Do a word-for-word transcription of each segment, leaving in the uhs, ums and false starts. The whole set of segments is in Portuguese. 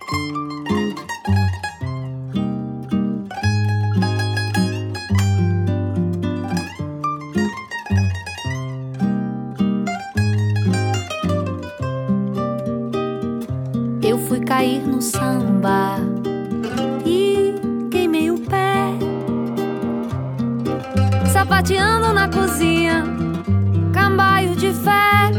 Eu fui cair no samba e queimei o pé, sapateando na cozinha, cambaio de fé,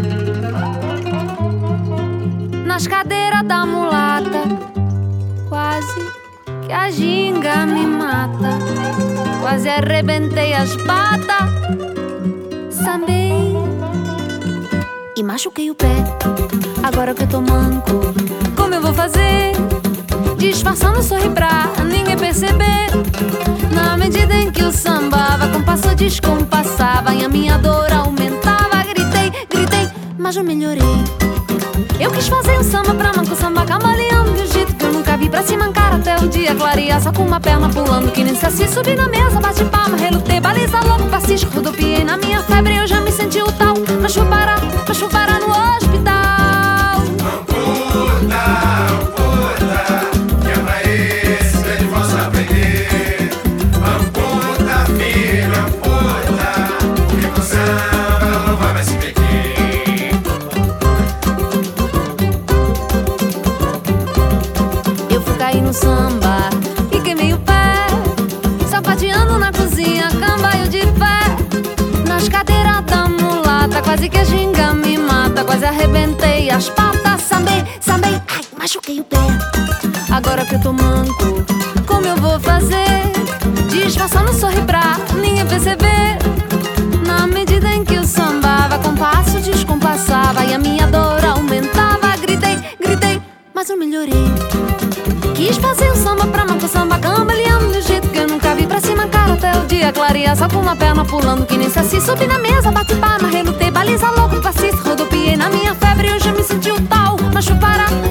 nas cadeiras da mulata, quase que a ginga me mata. Quase arrebentei as patas, sambei e machuquei o pé. Agora que eu tô manco, como eu vou fazer? Disfarçando sorrir pra ninguém perceber. Na medida em que o sambava, compasso descompassava e a minha dor aumentava. Gritei, gritei, mas eu melhorei. Eu quis fazer um samba pra manco, samba cambaleando de um jeito que eu nunca vi, pra se mancar até o dia clarear, só com uma perna pulando que nem se assim. Subi na mesa, bate palma, relutei, baliza logo, passis, rodopiei na minha febre. Eu já me senti o tal, mas fui parar, mas fui parar no hospital. Amputa, amputa, que é pra esse que ele possa aprender. Amputa, filho, amputa, porque com samba não vai mais se perder. Eu fui cair no samba e queimei o pé, sapateando na cozinha, cambaio de pé, nas cadeiras da mulata, quase que a ginga me mata. Quase arrebentei as patas, sambei, sambei, ai, machuquei o pé. Agora que eu tô manco, como eu vou fazer? Disfarçando sorrir pra ninguém perceber. Na medida em que eu sambava, compasso descompassava e a minha dor aumentava. Gritei, gritei, mas eu melhorei. Quis fazer um samba pra manco, samba cambaleando de um jeito que eu nunca vi, pra se mancar até o dia clarear, só com uma perna pulando que nem se assim. Subi na mesa, bate palma, relutei, baliza louco, passis, rodopiei na minha febre. Eu já me senti o tal, mas fui parar,